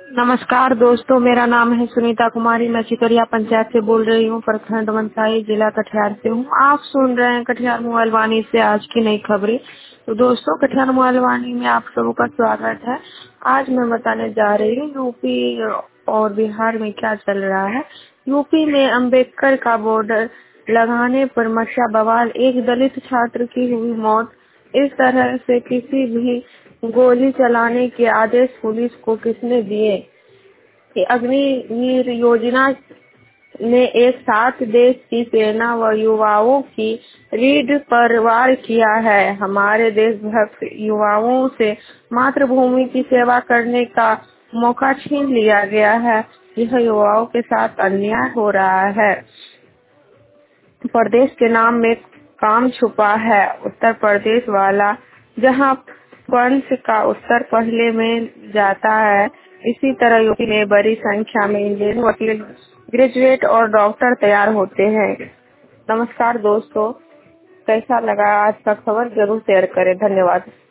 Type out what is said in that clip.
नमस्कार दोस्तों, मेरा नाम है सुनीता कुमारी। मैं चिकरिया पंचायत से बोल रही हूँ, प्रखंड मनसाही, जिला कटिहार से हूँ। आप सुन रहे हैं कटिहार मोबाइल वाणी से आज की नई खबरें। तो दोस्तों, कटिहार मोबाइल वाणी में आप सबका स्वागत है। आज मैं बताने जा रही हूँ यूपी और बिहार में क्या चल रहा है। यूपी में अम्बेडकर का बॉर्डर लगाने पर मचा बवाल, एक दलित छात्र की हुई मौत। इस तरह से किसी भी गोली चलाने के आदेश पुलिस को किसने दिए? अग्निवीर योजना ने एक साथ देश की सेना व युवाओं की रीढ़ पर वार किया है। हमारे देशभक्त युवाओं से मातृभूमि की सेवा करने का मौका छीन लिया गया है। यह युवाओं के साथ अन्याय हो रहा है। प्रदेश के नाम में काम छुपा है। उत्तर प्रदेश वाला, जहां पंच का उत्तर पहले में जाता है, इसी तरह यूपी में बड़ी संख्या में इंजीनियर, वकील, ग्रेजुएट और डॉक्टर तैयार होते हैं। नमस्कार दोस्तों, कैसा लगा आज का खबर? जरूर शेयर करें। धन्यवाद।